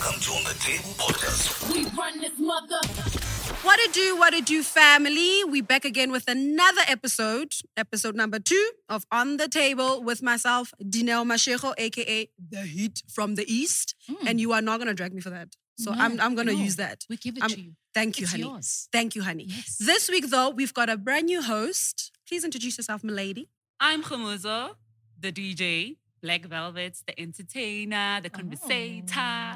Welcome to On the Table Podcast. We run this mother. What it do, family? We back again with another episode number 2 of On the Table with myself, Dineo Mashego, aka The Heat from the East. And you are not gonna drag me for that. So I'm gonna use that. We give it to you. Thank you, It's honey. yours. Thank you, honey. Yes. This week, though, we've got a brand new host. Please introduce yourself, milady. I'm Khumuzo, the DJ, Black Velvet, the entertainer, the conversator.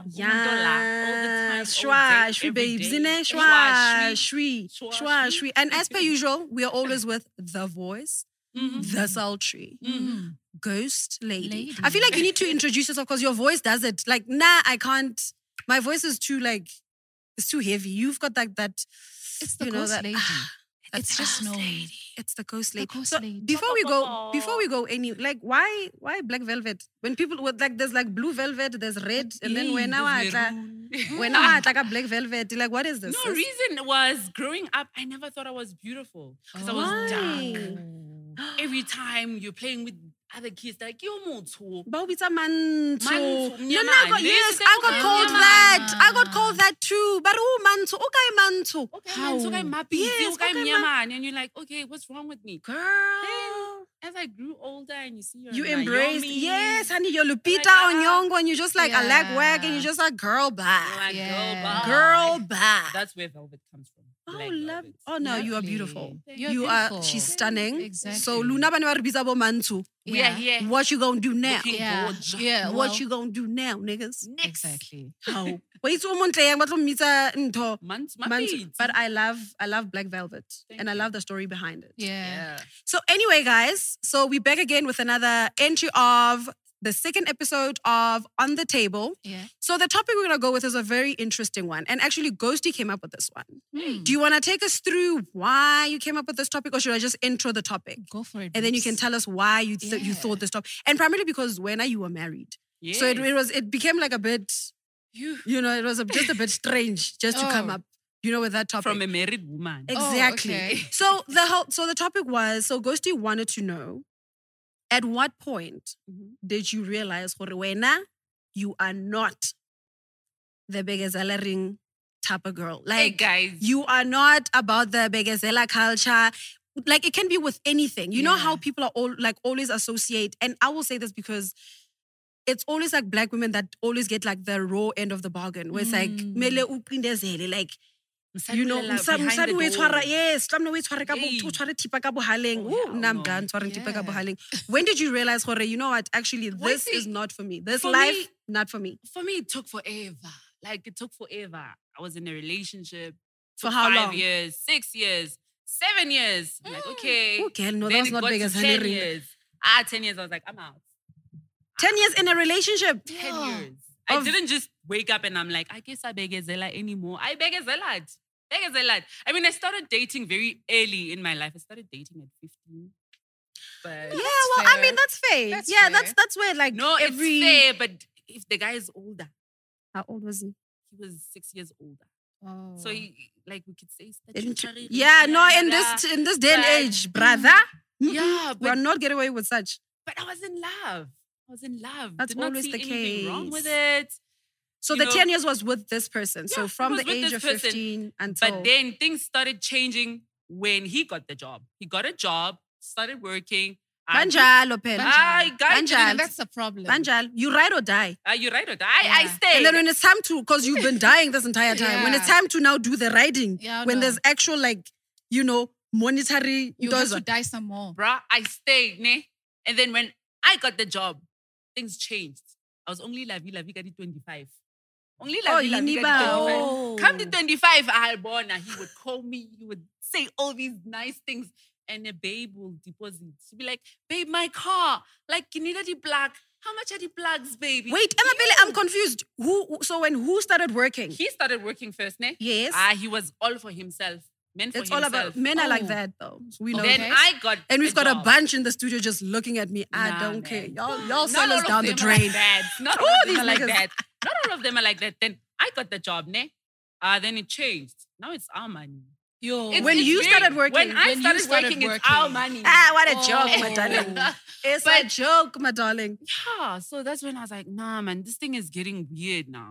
Yeah, shwa, all day, shwi every babes, day. ine, Shwa, shwa, shwi. shwi, Shwa, shwa, shwi. shwi. And as per usual, we are always with the voice, Mhm. the sultry, ghost lady. Lady. I feel like you need to introduce yourself because your voice does it. Like, nah, I can't. My voice is too it's too heavy. You've got like that. It's the you know, ghost that, lady. That's It's just ghost no. lady. It's the ghost The lady. ghost So lady. before we go any like why Black Velvet? When people with like there's like blue velvet, there's red, and then when now I like a black velvet, like what is this? No, reason was growing up, I never thought I was beautiful because I was dark. Every time you're playing with other kids, they're like, you're motho. Bawubitsa manto. Manto, No, mnyamane. yes, They I got say, called "Mnyamane." that. I got called that too. But who manto? Okay, manto. How? So Yes, okay, and you're like, okay, what's wrong with me? Girl. As I grew older and you see your You embraced, Naomi, yes, honey, you're Lupita Like, Nyong'o, and you're just like a leg wag, and Yeah. you're just like, girl, you're bye. like, Yeah. Girl, bye. That's where velvet comes from. Oh, Black love. velvet. Oh, no, you are Lovely. beautiful. You're You beautiful. are, she's stunning. Exactly. So, Luna Banwarbizabo Mantu, We are here. what you gonna do now? Looking Yeah. gorgeous. Yeah. What you gonna do now, niggas? Exactly. How? Wait, umuntu yang batlo mitsa ntho. Months, Mantu. But I love Black Velvet, Thank and I you. love the story behind it. Yeah. So anyway, guys, so we're back again with another entry of the second episode of On the Table. Yeah. So the topic we're gonna go with is a very interesting one, and actually, Ghosty came up with this one. Hmm. Do you want to take us through why you came up with this topic, or should I just intro the topic? Go for it. And then you can babes. tell us why you you Yeah. thought this topic, and primarily because when you were married, Yes. so it became like a bit, you know, it was just a bit strange just to come Oh. up, you know, with that topic. From a married woman. Exactly. okay. So the topic was, so Ghosty wanted to know, at what point Mhm. did you realize, gore wena, you are not the Begezela ring type of girl? Hey Like, guys. you are not about the Begezela culture. Like, it can be with anything. You know Yeah. how people are always associate, and I will say this because it's always like Black women that always get like the raw end of the bargain, where it's like, mele uqindezele, like, you know, mosadi o e tshwara, yes, tlamehile o e tshware ka bo- Hey. o tshware thipa ka bohaleng. Oh, Ooh, hell nna I'm no. done tshwareng thipa ka Yeah. bohaleng. When did you realize, gore, you know what, actually, this see, is not for me. This for life, me- not for me. For me, it took forever. Like, it took forever. I was in a relationship For for how 5 long? years, 6 years, 7 years. I'm like, okay. Oh, girl, no, Then that's it not got big to as 10 Henry. years. 10 years, I was like, I'm out. 10 years in a relationship. 10 Yeah. years. I Of- didn't just wake up and I'm like, I guess I begezela anymore. I begezela. Begezela. I mean, I started dating very early in my life. I started dating at 15. But Yeah, that's well, I fair. mean, that's fair. That's yeah, fair. that's where like no, every. it's fair. But if the guy is older, How old was he? he was 6 years older. Oh. So he, like we could say, Didn't statutory you- Yeah, no, rape, in blah, blah. this day and But- age, brother. Yeah, We're but, not getting away with such. but I was in love. I was in love. That's Did not always see the anything wrong with case. it. So You the know- 10 years was with this person. So Yeah, from it the was with age this of person. 15 until. But then things started changing when he got the job. He got a job, started working. Banjalo, pen. I got Banjalo. And that's the problem. Banjalo, you ride or die. You right or die? I Yeah. stayed. And then when it's time to, because you've been dying this entire time, when it's Yeah. time to now do the riding, Yeah, I when know. there's actual, like, you know, monetary. You have to die some more. Bruh, I stayed, ne? And then when I got the job, things changed. I was only la vie ka di 25. Only la Oh, vie ka di Yiniba. 25. Oh. Come to 25, Albona, he would call me, he would say all these nice things. And a babe will deposit. She'd be like, babe, my car. Like, you need a plug. How much are the plugs, baby? Wait, Emma, I'm confused. Who started working? He started working first, ne? Yes. He was all for himself. Men for It's all himself. about, men are like Oh. that though. We know Then that. I got And we've got a job. bunch in the studio just looking at me. I Nah, don't care. man. Y'all Not sell all us of down the them are like drain. that. Not all Oh, of them these are like niggas. that. Not all of them are like that. Then I got the job, ne? Then it changed. Now it's our money. Yo. When you started working, When I when you started, started working, it's working. our money. Ah, what a Oh. joke, my darling. It's a joke, my darling. Yeah, so that's when I was like, nah, man, this thing is getting weird now.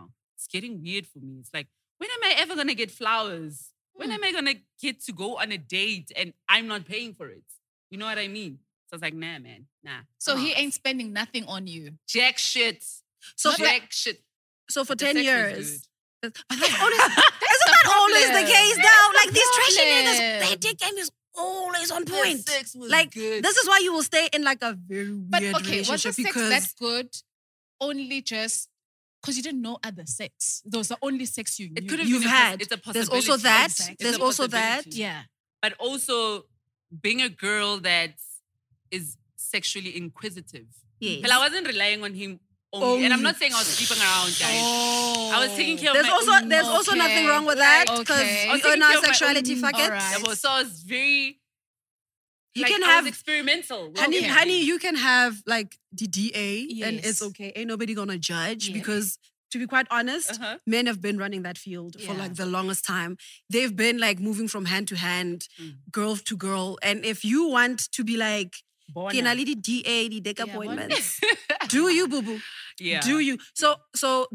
it's getting weird for me. It's like, when am I ever gonna get flowers? When am I gonna get to go on a date and I'm not paying for it? You know what I mean? So I was like, nah, man, nah. So I'm he out. ain't spending nothing on you. jack shit. So Jack shit. So for The 10 sex was years. good. But that's always, isn't that always the problem. case That's now? the Like these trashy niggas, problem. their dick game is always on The point. sex was Like good. this is why you will stay in like a very weird But okay, was the relationship sex because that good only just because you didn't know other sex? That was the only sex you knew. It could have you've been had. It's a There's possibility. also that. Exactly. There's It's a also that. possibility. Yeah. But also being a girl that is sexually inquisitive. Yes. Well, I wasn't relying on him only. And I'm not saying I was sleeping around, guys. Oh. I was taking care of There's my also own. there's also Okay. nothing wrong with that Like, because okay. I was we taking own care our of my sexuality. own- Fuck it. Alright. Yeah, so I was very. You like, can I have was experimental. with honey, everything. honey, you can have like the DA and it's Yes. okay. Ain't nobody gonna judge Yeah. because to be quite honest, Uh-huh. men have been running that field for Yeah. like the longest time. They've been like moving from hand to hand, Mm. girl to girl. And if you want to be like, Bona. "Okay, now the DA, the dick Yeah, appointments, do you, boo boo? Yeah. Do you? So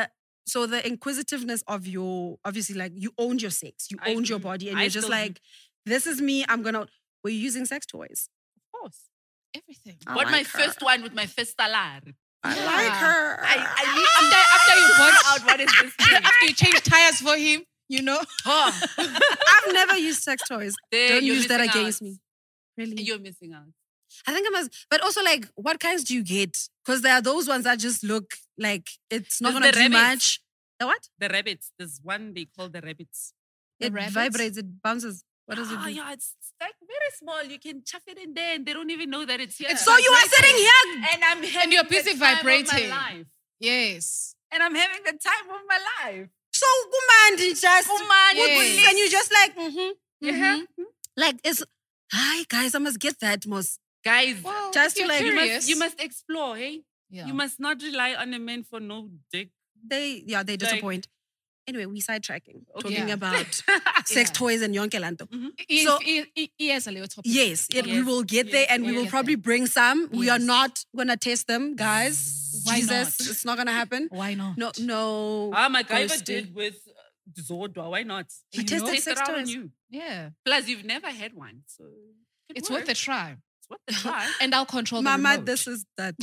the inquisitiveness of your obviously like you owned your sex, you I owned your do. body, and I you're just still do. like, this is me. I'm gonna. Were you using sex toys? Of course. Everything. I What my like her. first one with my first salary. I Yeah. like her. I need after you bought out, what is this thing? After you change tires for him, you know? Oh, I've never used sex toys. there, Don't you're use that missing against out. me. Really? You're missing out. I think I must. But also, like, what kinds do you get? Because there are those ones that just look like it's not There's gonna the do rabbits. much. The what? The rabbits. There's one they call the rabbits. The It rabbits? vibrates. It bounces. What does it Ah, do? yeah, it's like very small. You can chuff it in there and they don't even know that it's here. So you are sitting here. and I'm having you're the busy time of vibrating. my life. Yes. And I'm having the time of my life. So kumandi just. Kumandi, Yes. And you just like, mm-hmm. Mhm. Like it's. Hi guys, I must get that most. Guys, Well, Just if to, you're like, curious, you must explore, hey? Yeah. You must not rely on a man for no dick. They disappoint. Anyway, we sidetracking. Okay. Talking Yeah. about sex Yeah. toys and yonke lanto. He- So- he has a little topic. Yes, we Yes, will get there yes, and we we'll will get probably bring some. We are Yes. not gonna test them, guys. Why Jesus, not? it's not gonna happen. Why not? No. Ah, my guy ghosting. did with Zodwa. Why not? We You tested taste sex it out on toys. you. Yeah. Plus, you've never had one, so it It's could worth a work. try. It's worth a try. And I'll control the Mama, remote. this is that.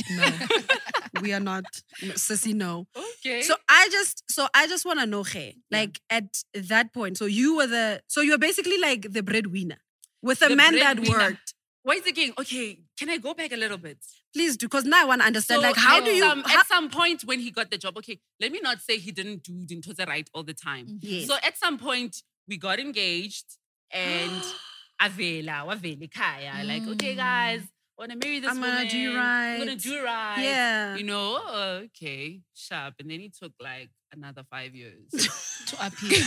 No. We are not. Sissy, no. Okay. So I just want to know, hey, like at that point, so you were basically like the breadwinner with a The man that breadwinner. worked. wait again. Okay, can I go back a little bit? Please do, because now I want to understand, So like, how at do you? some, how- at some point when he got the job? Okay, let me not say he didn't do the right all the time. Yes. So at some point we got engaged and Avela, Waveli Kaya, like, okay, guys, I want to marry this I'm gonna woman. do I'm right. gonna do right. Yeah. You know, okay, sharp. And then he took like another 5 years. to appeal.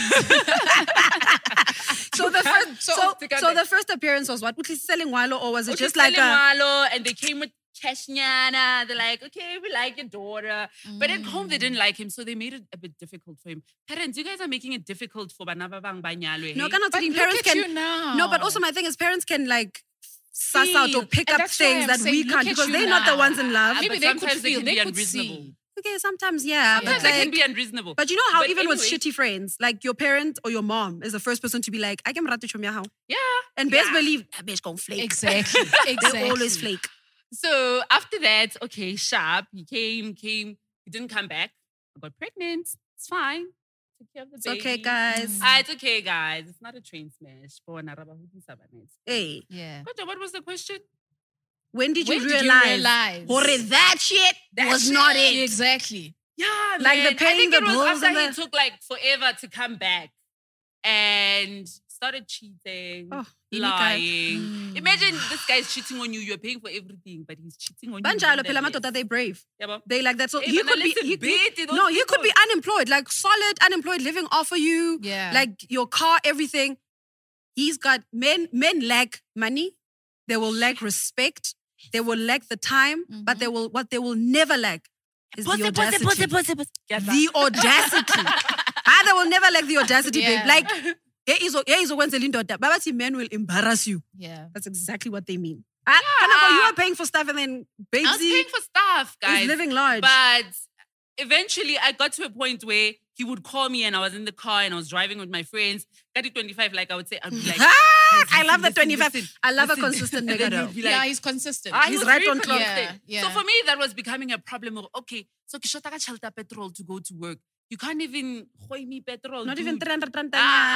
So the first, so, to come so back. the first appearance was what? Was he selling Walo, or was it Okay, just like a? Malo, and they came with Cashnyana. They're like, okay, we like your daughter. But at home, they didn't like him, so they made it a bit difficult for him. Parents, you guys are making it difficult for Banababang Banyalo. No, hey? cannot But saying look parents at can. you now. No, but also my thing is parents can like suss out or Feel. pick And up that's why things I'm that we saying, can't look at because you they're not the now. ones in love. Maybe But they could sometimes they feel, can they be could unreasonable. see. Okay, sometimes yeah, Sometimes but they can like, be unreasonable. but you know how But even with anyway. shitty friends, like your parent or your mom is the first person to be like, I can ratu chomya how. Yeah. And best Yeah. believe that bitch gon' flake. Exactly. Exactly. They always flake. So after that, okay, sharp. He came. He didn't come back. I got pregnant. It's fine. Took care of the It's baby. okay, guys. Ah, it's okay, guys. It's not a train smash. Hey, Yeah. What was the question? when did you When did realize? Hore, that shit was not it. Exactly. Yeah, Like the man. I paying think the it was bills after and he the- took like forever to come back and started cheating, Oh, lying. Mm. Imagine this guy's cheating on you. You're paying for everything, but he's cheating on you. Banjalo, phela nonetheless. madoda, they brave. Yeah, but They like that. So Hey, he but could now be. listen, He, Betty, those no, he could be people- unemployed, like solid unemployed, living off of you, Yeah. like your car, everything. He's got men. Men lack money. They will lack respect. They will lack the time, but they will. What they will never lack is the audacity. Get that. The audacity. They will never lack the audacity, Yeah. babe. Like, is when Baba's men will embarrass you. Yeah. That's exactly what they mean. Kanako, you are paying for stuff and then I was paying Babesy for stuff, guys. is living large. But eventually I got to a point where he would call me and I was in the car and I was driving with my friends. Got it 25, like I would say, I'd be like, I love the 25. I love a consistent And then nigga you'd though. be yeah, like, he's consistent. he He's was right very on clock. consistent. Yeah, So yeah. for me, that was becoming a problem of, okay, so kishota ka chelta petrol to go to work. You can't even hoy me petrol. Not dude. even 300 guys.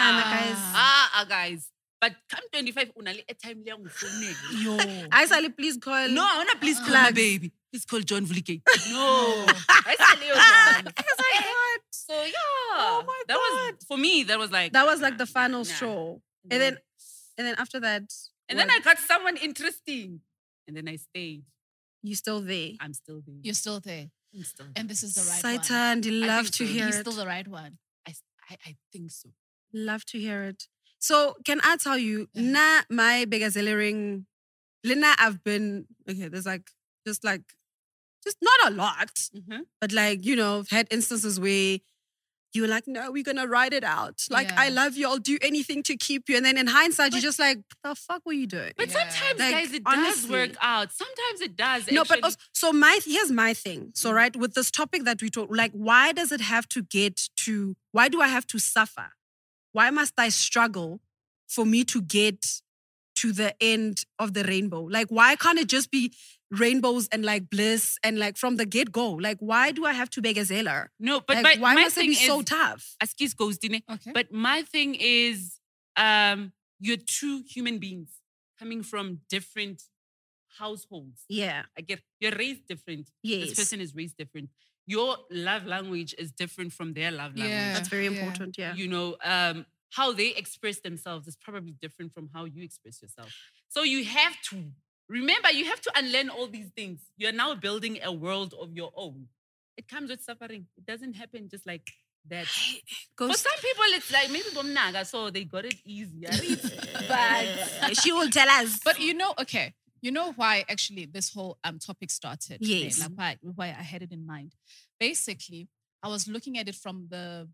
Guys. But come 25, unali a time le ngufone. Yo. I say, please call. No, I want to please call my Plugs. baby. Please call John Vulikate. No. I say Leo John. What? So yeah. Oh my that was for me, that was like That was like the final nah. straw. And then after that, And then I got someone interesting. And then I stayed. you still there. I'm still there. You're still there. I'm still there. And this is the right one. Saitan, you love think to so. hear He's it. still the right one. I think so. Love to hear it. So can I tell you, Yeah. na my begazelle ring, Lina, I've been, okay, there's just not a lot, Mhm. but like, I've had instances where you were like, no, we're going to ride it out. Like, Yeah. I love you. I'll do anything to keep you. And then in hindsight, you're just like, the fuck were you doing? But Yeah. sometimes, Like, guys, it honestly. does work out. Sometimes it does. No, but actually. also, so here's my thing. So, right, with this topic that we talk, like, why does it have to why do I have to suffer? Why must I struggle for me to get to the end of the rainbow? Like, why can't it just be rainbows and like bliss and like from the get-go? Like, why do I have to beg a zeller? No, but Like, why my must it thing be so is- tough? Askis goes, Dine. Okay. But my thing is, you're two human beings coming from different households. Yeah. I get you're raised different. Yes. This person is raised different. Your love language is different from their love language. Yeah. That's very Yeah. important. Yeah. You know, how they express themselves is probably different from how you express yourself. So you have to remember, you have to unlearn all these things. You're now building a world of your own. It comes with suffering. It doesn't happen just like that. For Ghost, some people, it's like maybe bomnaga, so they got it easier. But she will tell us. But okay, you know why actually this whole topic started? today? Yes. Like why I had it in mind. Basically, I was looking at it from the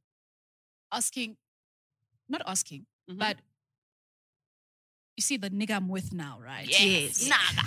not asking, Mhm. but you see the nigga I'm with now, right? Yes. Naga.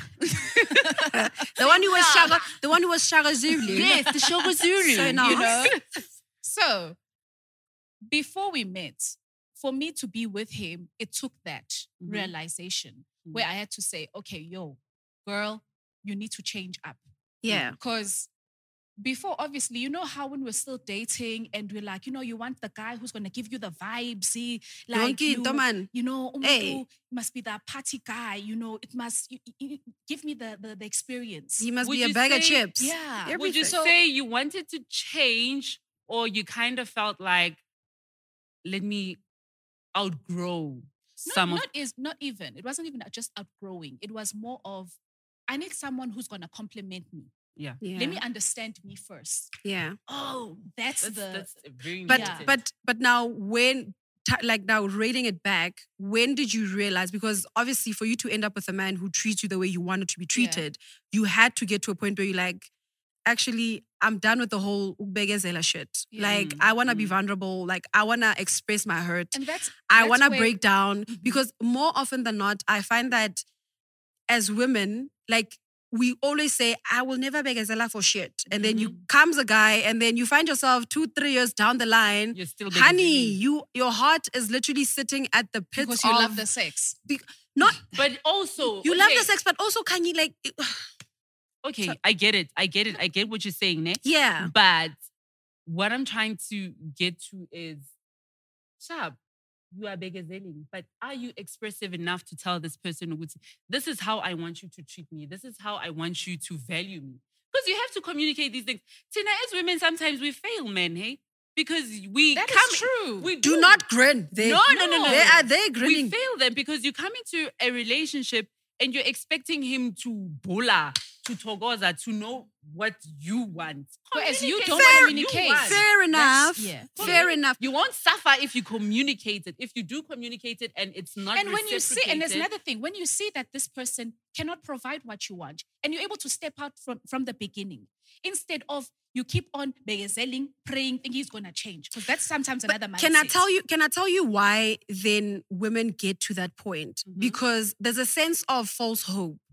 the one who was Shaga Zulu. Yes, the Shogo Zulu. So nice. You know? So before we met, for me to be with him, it took that Mhm. realization Mhm. where I had to say, okay, yo, girl, you need to change up. Yeah. Because before, obviously, you know how when we're still dating and we're like, you want the guy who's going to give you the vibes, see, like, man. Hey. umuntu must be the party guy, it must you give me the experience. He must Would be a you bag of say- chips. Yeah. Everything. Would you say you wanted to change, or you kind of felt like, let me outgrow some of Not even. It wasn't even just outgrowing. It was more of, I need someone who's going to compliment me. Yeah. Let me understand me first. Yeah. Oh, that's very But important. but now now rating it back, when did you realize? Because obviously for you to end up with a man who treats you the way you wanted to be treated, you had to get to a point where you're like, actually, I'm done with the whole Ubegezela shit. Yeah. Like, I want to be vulnerable. Like, I want to express my hurt. and that's I want to where- break down. Mhm. Because more often than not, I find that as women, like, we always say, I will never beg Azela for shit. And then you comes a guy and then you find yourself 2-3 years down the line. You're still Honey, your heart is literally sitting at the pits because you of love the sex. not But also, you love okay, the sex, but also can you like Okay, I get it. I get what you're saying, ne? yeah. But what I'm trying to get to is, Shab, you are begazelling, but are you expressive enough to tell this person, this is how I want you to treat me. This is how I want you to value me. Because you have to communicate these things. Tina, as women, sometimes we fail, men, hey? Because we That come is true. We Do not grin. No. They are they We grinning. fail them because you come into a relationship and you're expecting him to bola, to togoza, to know what you want. Whereas you Communicate don't what you communicate. want. Fair enough. yeah. Fair enough. You won't suffer if you communicate it. If you do communicate it and it's not And when you see, and there's reciprocated, another thing, when you see that this person cannot provide what you want, and you're able to step out from the beginning, instead of you keep on begezelling, praying, thinking he's gonna change. Because that's sometimes another mindset. Can I tell you why then women get to that point? Mhm. Because there's a sense of false hope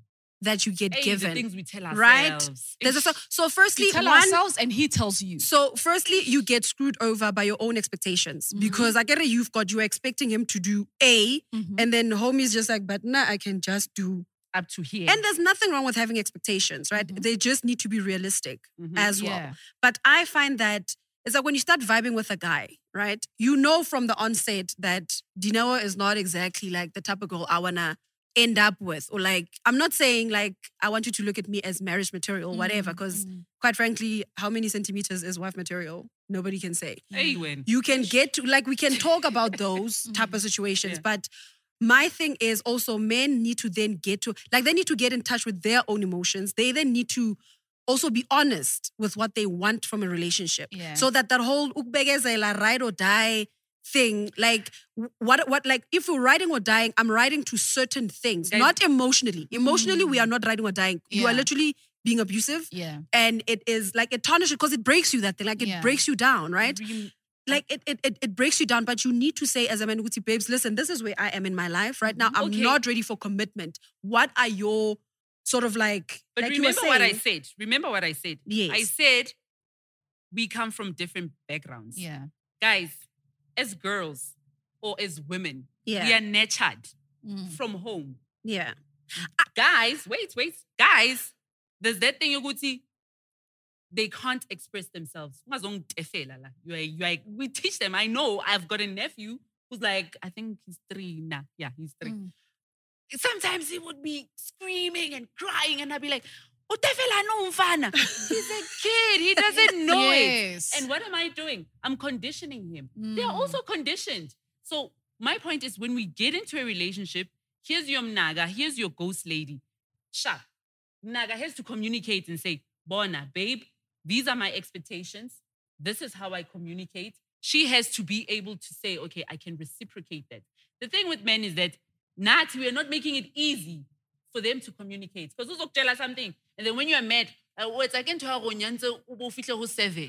that you get Hey, given. the things we tell ourselves. Right? There's so firstly, We tell one, ourselves and he tells you. so firstly, you get screwed over by your own expectations because I get it, you're expecting him to do A, and then homie's just like, but nah, I can just do. Up to here. And there's nothing wrong with having expectations, right? They just need to be realistic as well. Yeah. But I find that it's like when you start vibing with a guy, right? You know from the onset that Dineo is not exactly like the type of girl I wanna end up with. Or like, I'm not saying like I want you to look at me as marriage material or whatever, because quite frankly, how many centimeters is wife material? Nobody can say. Hey, when. You can get to, like, we can talk about those type of situations, but my thing is also men need to then get to, like, they need to get in touch with their own emotions. They then need to also be honest with what they want from a relationship. Yeah. So that whole ukubegezela, ride or die thing, like, what, like, if we're riding or dying, I'm riding to certain things, Guys- not emotionally. Emotionally, we are not riding or dying. You are Yeah. literally being abusive. Yeah. And it is like, it tarnishes because it breaks you, that thing. Like, it Yeah. breaks you down, right? Really- Like it breaks you down, but you need to say as a man, Guti, babes, listen, this is where I am in my life right now. I'm Okay. not ready for commitment. What are your sort of like? But like you were remember what I saying- said. Remember what I said. Yes. I said we come from different backgrounds. Yeah. Guys, as girls or as women, Yeah. we are nurtured Mm. from home. Yeah. Guys, wait. Guys, there's that thing, Yoguti. They can't express themselves. We teach them. I know I've got a nephew who's like, I think he's 3 now. Yeah, he's 3. Mm. Sometimes he would be screaming and crying, and I'd be like, "Utefela no mfana." He's a kid. He doesn't know Yes. it. And what am I doing? I'm conditioning him. They're Mm. also conditioned. So my point is, when we get into a relationship, here's your mnaga, here's your ghost lady. Sharp. Mnaga has to communicate and say, Bona, babe, these are my expectations. This is how I communicate. She has to be able to say, okay, I can reciprocate that. The thing with men is that we are not making it easy for them to communicate. Because who's tell us something? And then when you are mad, it's like into a 7.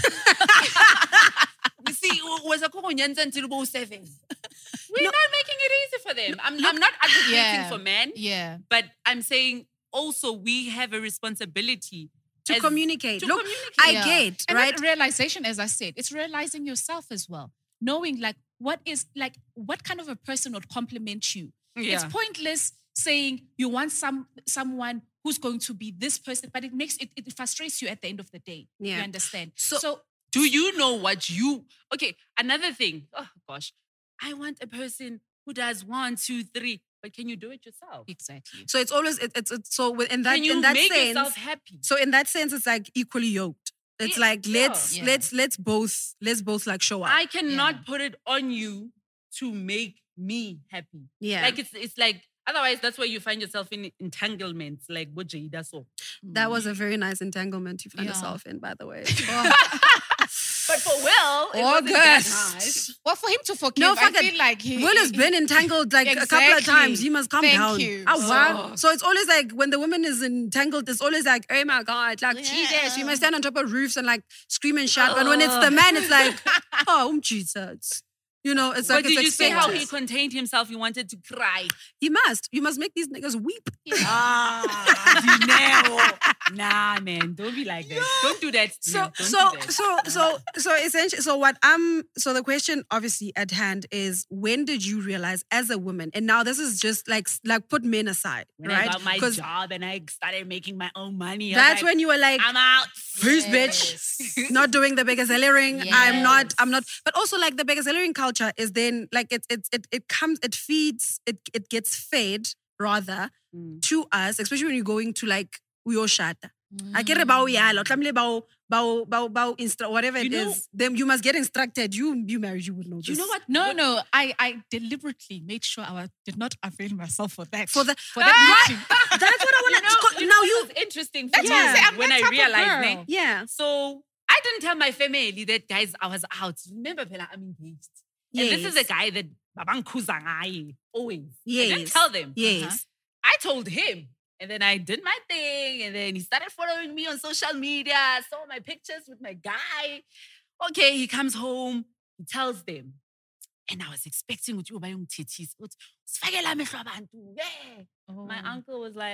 You see, was a until 7. We're not making it easy for them. I'm not advocating Yeah. for men, Yeah. but I'm saying also we have a responsibility To as- communicate. to Look, communicate. I Yeah. get, And right? that realization, as I said, it's realizing yourself as well. Knowing like what kind of a person would compliment you. It's Yeah. pointless saying you want someone who's going to be this person, but it frustrates you at the end of the day. Yeah. You understand? So- Do you know what you... Okay, another thing. Oh, gosh. I want a person who does 1, 2, 3. But can you do it yourself? exactly. So it's always, it's so in that, Can you in that make sense, yourself happy? so in that sense, it's like equally yoked. It's Yeah. like, let's Yeah. both like show up. I cannot Yeah. put it on you to make me happy. Yeah. Like it's like, otherwise that's where you find yourself in entanglements, like what Jada saw. That was a very nice entanglement you found Yeah. yourself in, by the way. But for Will, it wasn't that August. nice. Well, for him to forgive, No, I fuck it. feel like he Will has been entangled like a couple of Exactly. times. He must calm Thank down. you. Wow. So it's always like when the woman is entangled, it's always like, oh my God, like Jesus, we must stand on top of roofs and like scream and shout. And when it's the man, it's like, oh, Jesus. You know, it's like But did it's you see how he expected. contained himself? He wanted to cry. You must make these niggas weep. Nah, man, don't be like that. Don't do that. So No, don't do that. so essentially, so the question obviously at hand is, when did you realize as a woman, and now this is just like put men aside, When right? I got my 'Cause job and I started making my own money, I was that's like, when you were like, I'm out. Peace, bitch. Not doing the Begazellering. I'm not. But also like the Begazellering culture is then like it gets fed rather Mm. to us, especially when you're going to like uyoshata. I get about whatever You it know- is. Then you must get instructed. You married, you would know. Do you this. know what? No. I deliberately made sure I did not avail myself for that. For that meeting. That's what I want to. Now you. was interesting for That's me why I say I'm when that I type of realized girl. ne? Yeah. So I didn't tell my family that, guys, I was out. Remember, Phela, I'm engaged. And this is a Yes. guy that babang kuzangai always. I Yes. didn't tell them. Yes. I told him. And then I did my thing. And then he started following me on social media. Saw my pictures with my guy. Okay, he comes home. He tells them. And I was expecting with you by young titties. My Oh. uncle was like,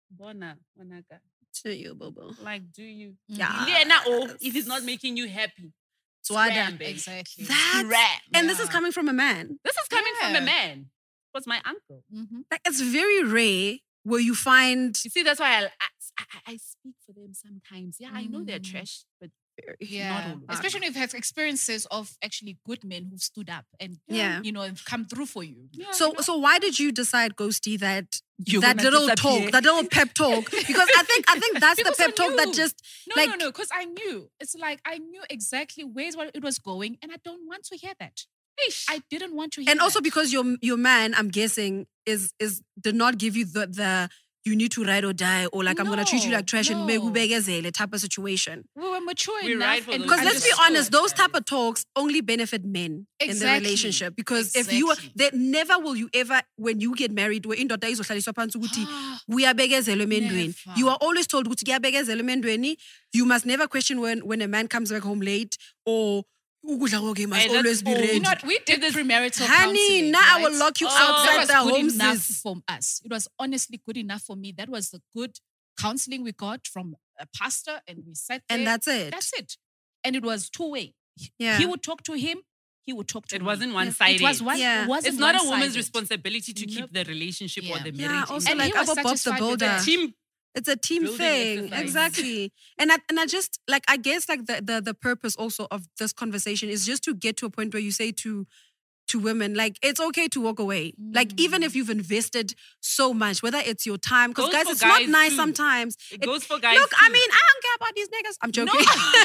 Bona, Wanaka. To you, Bobo. Like, do you? Yeah. If it's not making you happy. Swada. Scram, babe. Exactly. And this is Yeah. coming from a man. This is coming from a Yeah. man. Was my uncle. Mhm. Like, it's very rare where you find You see, that's why I speak for them sometimes. Yeah, I know they're Mm. trash, but Yeah, all. especially if you've had experiences of actually good men who've stood up and Yeah. have come through for you. yeah, so why did you decide, Ghosty, that You're that gonna little disappear. talk, that little pep talk? Because I think that's the Because pep I talk that knew. just No, because I knew. It's like I knew exactly where it was going, and I don't want to hear that. I didn't want to hear and also that. because your man, I'm guessing, is did not give you the you need to ride or die, or like I'm gonna treat you like trash and No. megubegezele type of situation. we were mature We enough. ride for and those Because we let's be understood, honest, those type guys. of talks only benefit men in the Exactly. relationship. Because if you Exactly. that never will you ever, when you get married, we are begezelwe emendweni. Never. You are always told ukuthi kuyabekezelwa emendweni. You must never question when a man comes back home late, or ukudla kwakhe must Hey, that's always be all. ready. You know what? We did this premarital Honey, counseling. now I will right? lock you Oh, That outside was the good homes. enough for us. It was honestly good enough for me. That was the good counseling we got from a pastor, and we sat there. And that's it. That's it. And it was two-way. Yeah. He would talk to him. He would talk to It me. wasn't one-sided. It was one. Yeah. It wasn't It's not a woman's one-sided. responsibility to keep Nope. the relationship or Yeah. the Yeah, marriage. also And like he was Abba Bob the satisfied with Builder. that. Team. It's a team Building thing. exercise. Exactly. And I just like, I guess like the purpose also of this conversation is just to get to a point where you say to women, like, it's okay to walk away. Like, even if you've invested so much, whether it's your time, because Goes guys, for it's not guys nice too. sometimes. It goes for guys. Look, I too. mean, I don't care about these niggas. I'm joking.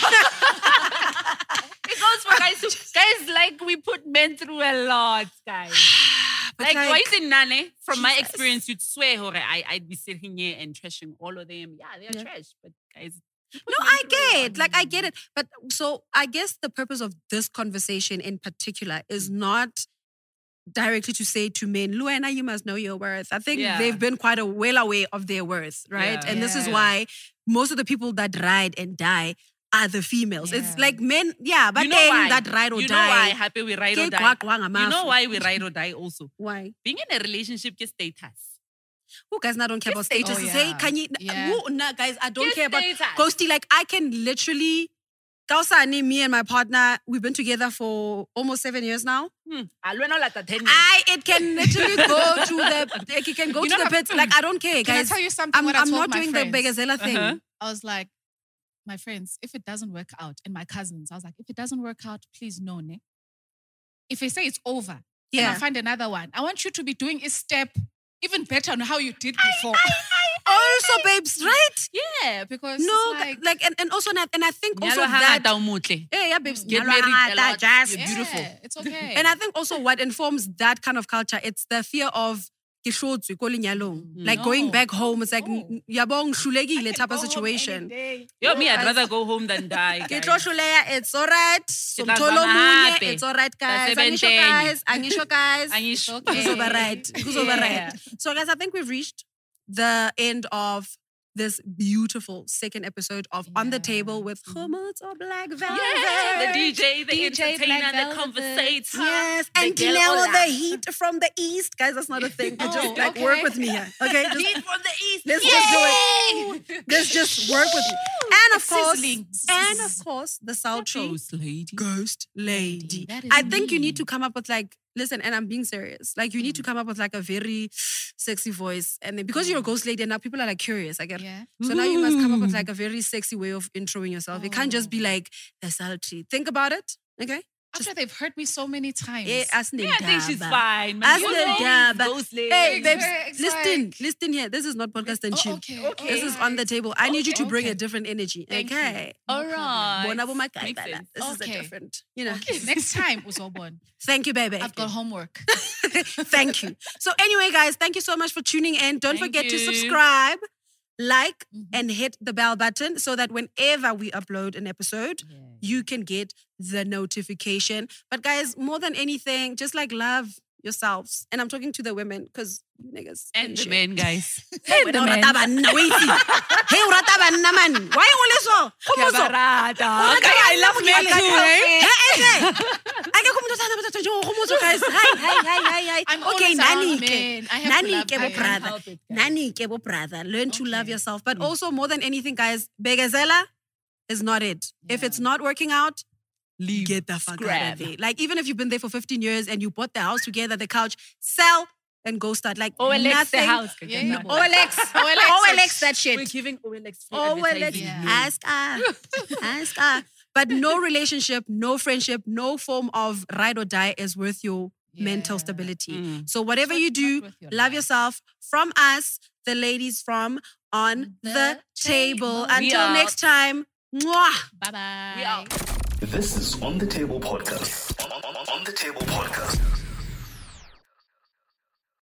It goes for guys too. Guys, like, we put men through a lot, guys. But Like, like, why is it Nane? From my Jesus. experience, you'd swear, hore, I'd be sitting here and trashing all of them. Yeah, they're trash. But guys, you put No, men I through a get, lot. like, I get it. But so I guess the purpose of this conversation in particular is not directly to say to men, Luena, you must know your worth. I think Yeah. they've been quite well aware of their worth, right? Yeah. And this is Yeah. why most of the people that ride and die are the females. It's Yeah. like men, yeah, but You know then why? that ride or You know why? die. Happy we ride or Ke die. kwakwa You ngamafu. know why we ride or die also? Why? Being in a relationship gets status. Who guys now don't care about Just status? oh, Hey, yeah. can you? Yeah. Who, nah, guys, I don't Just care about status. ghosty. Like I can literally, Kausani, me and my partner, we've been together for almost 7 years now. Alwena lata 10 years. It can literally go to the, like, it can go You to know the what? pits. Like I don't care, Can guys. I tell you something? I'm what I told not my doing friends? the Begazela thing. Uh-huh. I was like, my friends, if it doesn't work out, and my cousins, I was like, if it doesn't work out, please no, ne? If they say it's over, and Yeah. I find another one, I want you to be doing a step even better on how you did before. Also, babes, right? Yeah, because No, it's like and also, and I think also Nyalo that. hangata umutle. Yeah, babes, Get nyalo married a hangata, lot, just you're beautiful. yeah, it's okay. And I think also what informs that kind of culture, it's the fear of ke hlotswe ko lenyalong. Like going No. back home, it's like No. yabong hlulekile type of situation. Yo, me, I'd rather go home than die. Ke guys. tlo hloleha, it's all right. tla Somtholo zama munye, hape. it's all right, guys. Ka-7:10. Angisho guys. Angisho. Okay. Kuzoba right. Kuzoba Yeah. right. So, guys, I think we've reached the end of this beautiful second episode of On the Yeah. Table with Hummus or Black Velvet. Yeah, the DJ, the DJ entertainer, Black the Velvet. conversator. Yes, the and girl Dinelle, Ola. the heat from the east. Guys, that's not a thing. But just Oh, like okay. work with me here. Okay? Just, Heat from the east. let's just do it. Let's just work with me. And of course, Sizzling. the sultry Ghost lady. ghost lady. That is I think you need me. to come up with like, listen, and I'm being serious. Like you need to come up with like a very sexy voice. And then because you're a ghost lady and now people are like curious, I get it. Yeah. So now you must come up with like a very sexy way of introing yourself. It can't just be Oh. like the sultry. Think about it. Okay? After they've hurt me so many times. As Yeah, I think she's fine. As You the know, daba. ghost lady. Hey, It's babes, very- it's listen, like- listen here. This is not podcast and Oh, chill. okay. This is on the table. I need you to bring a Okay. different energy. Thank you. Okay. No All problem. right. Bona bo makai Makes bana. sense. This is a Okay. different, you know. Okay, next time, Uzobon. Thank you, baby. I've got homework. Thank you. So anyway, guys, thank you so much for tuning in. Don't Thank forget to you. subscribe, like, Mhm. and hit the bell button so that whenever we upload an episode, you can get the notification. But guys, more than anything, just like love yourselves. And I'm talking to the women because you niggas And the shit. men, guys. Wena o rata banna, wait. Hey, o rata banna, man. Why o le so? Go mo so. Barata. O rata I love banna, men mokele. too, eh? Hey, hey, hey. I can come to guys. Hi. I'm Okay, always around Nani. men. I have Nani, to love ke bo men. brother. help it, guys. Nani, ke bo brother. Learn to love Okay. yourself. But also, more than anything, guys, begazela is not it. If it's not working out, Leave. get the fuck out Scrap. of there. Like, even if you've been there for 15 years and you bought the house together, the couch, sell and go start. Like, OLX nothing. the house. Yeah, No. yeah. OLX. OLX. OLX that shit. We're giving OLX free OLX. advertising. Ask her. But no relationship, no friendship, no form of ride or die is worth your mental Yeah. stability. Mm. So whatever Not- you do, not worth your love life. yourself. From us, the ladies from On the Table. Table. We Until out. next time. Mwah. Bye bye. We out. This is On the Table Podcast. On the Table Podcast.